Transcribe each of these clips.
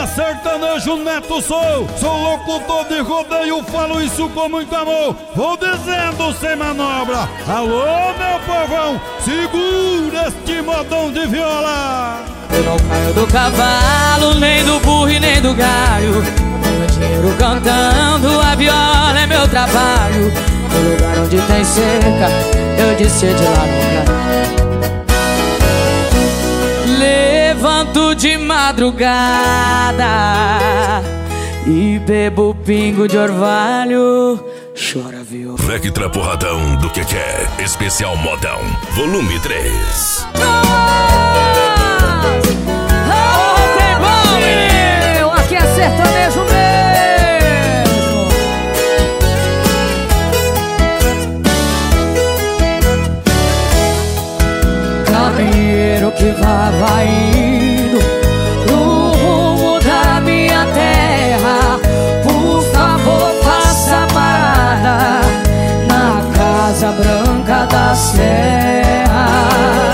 sertanejo Neto sou locutor de rodeio, falo isso com muito amor. Vou dizendo sem manobra, alô meu povão, segura este modão de viola. Eu não caio do cavalo, nem do burro e nem do galho. Meu dinheiro cantando, a viola é meu trabalho. No lugar onde tem cerca, eu disse de lá nunca. Levanto de madrugada e bebo pingo de orvalho. Chora, viu? Vectra Porradão do que quer. Especial Modão, volume 3. Tem bom, menino! Aqui é sertanejo mesmo. Caminheiro que vai indo no rumo da minha terra, por favor faça parada na Casa Branca da Serra.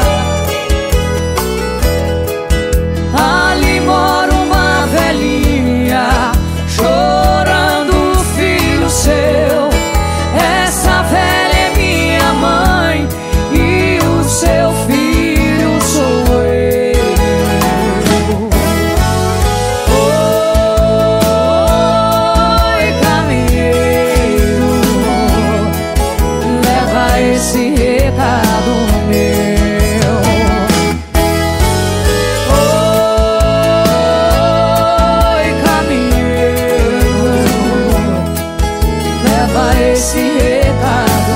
Ali mora uma velhinha chorando o filho seu. Essa velha é minha mãe e o seu filho sou eu. Oi, caminheiro, leva esse recado meu. Oi, caminheiro, leva esse recado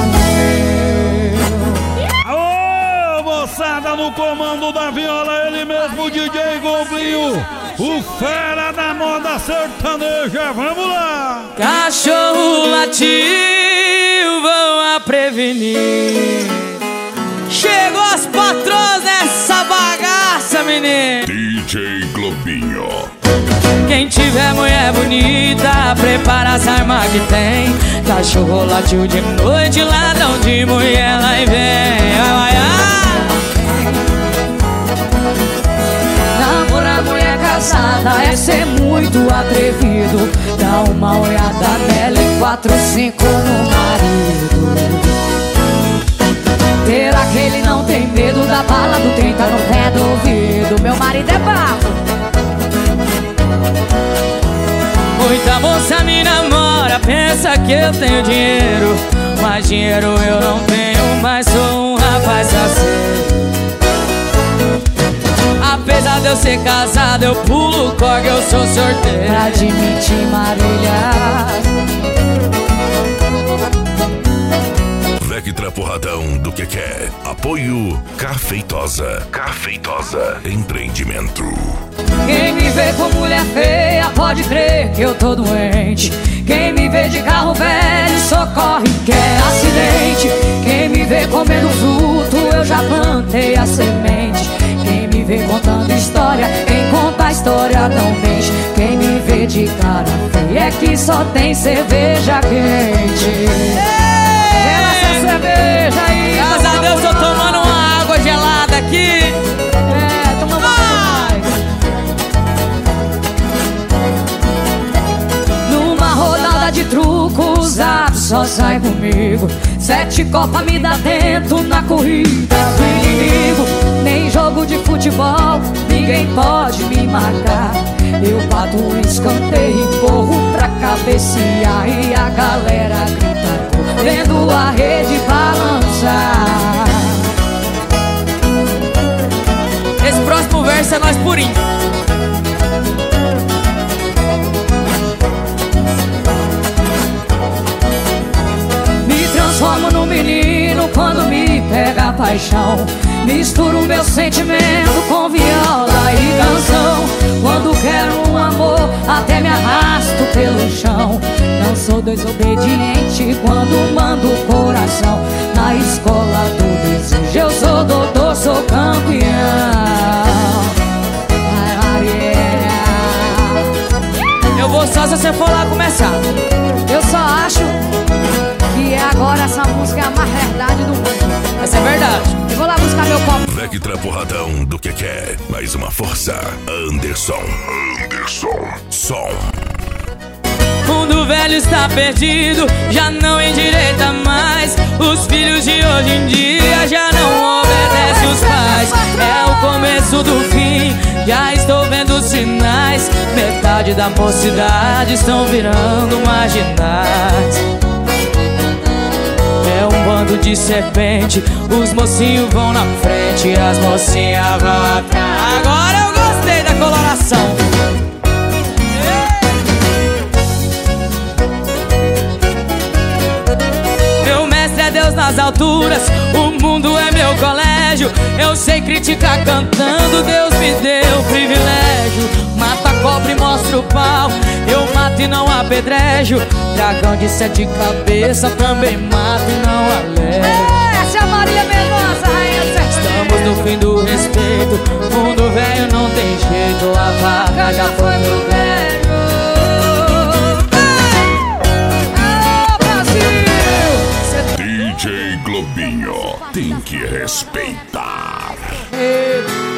meu. Alô moçada, no comando da viola, ele mesmo, DJ Goblinho, o fera da moda sertaneja, vamos lá! Cachorro latiu, vão a prevenir. Chegou as patroas nessa bagaça, menino. DJ Globinho. Quem tiver mulher bonita, prepara as armas que tem. Cachorro latiu de noite, ladrão de mulher lá e vem. Vai, namorar mulher casada é ser muito atrevido. Dá uma olhada nela e 4, 5 no marido. Será que ele não tem medo da bala do 30 no pé do ouvido? Meu marido é bravo. Muita moça me namora, pensa que eu tenho dinheiro, mas dinheiro eu não tenho, mas sou um rapaz aceito. Apesar de eu ser casado, eu pulo corda, eu sou sorteiro. Pra admitir Marília. Vectra Porradão do que quer. Apoio Cafeitosa. Cafeitosa Empreendimento. Quem me vê com mulher feia pode crer que eu tô doente. Quem me vê de carro velho socorre que é acidente. Quem me vê comendo fruto, eu já plantei a semente. Quem me vê contando história, quem conta a história não mente. Quem me vê de cara feia é que só tem cerveja quente. Gela essa cerveja aí. Graças a Deus tô tomando uma água gelada aqui. Toma mais. Numa rodada de truco, usado só sai comigo. 7 copas me dá dentro na corrida do inimigo. Nem jogo de futebol, ninguém pode me marcar. Eu bato o escanteio e corro pra cabecear. E a galera grita, vendo a rede balançar. Esse próximo verso é nós purinho. Me transformo no menino quando me pega a paixão. Misturo meu sentimento com viola e canção. Quando quero um amor, até me arrasto pelo chão. Não sou desobediente quando mando o coração. Na escola do desejo eu sou doutor, sou campeão. Ai, Maria. Eu vou só se você for lá começar. Eu só acho que agora essa música é a mais verdade do mundo. Essa é verdade. Eu vou lá buscar meu copo. Spectra Porradão do que quer. Mais uma força. Anderson. Som. Mundo velho está perdido, já não endireita mais. Os filhos de hoje em dia já não obedecem os pais. É o começo do fim, já estou vendo os sinais. Metade da mocidade estão virando marginais. É um bando de serpente, os mocinhos vão na frente, as mocinhas vão atrás. Agora eu gostei da coloração. Deus nas alturas, o mundo é meu colégio. Eu sei criticar cantando, Deus me deu privilégio. Mata a cobra e mostra o pau, eu mato e não apedrejo. Dragão de 7 cabeças também mato e não alejo. Essa é a Maria Mendonça, rainha do sertanejo. Estamos no fim do respeito, mundo velho não tem jeito. A vaca já foi pro velho. DJ Globinho tem que respeitar.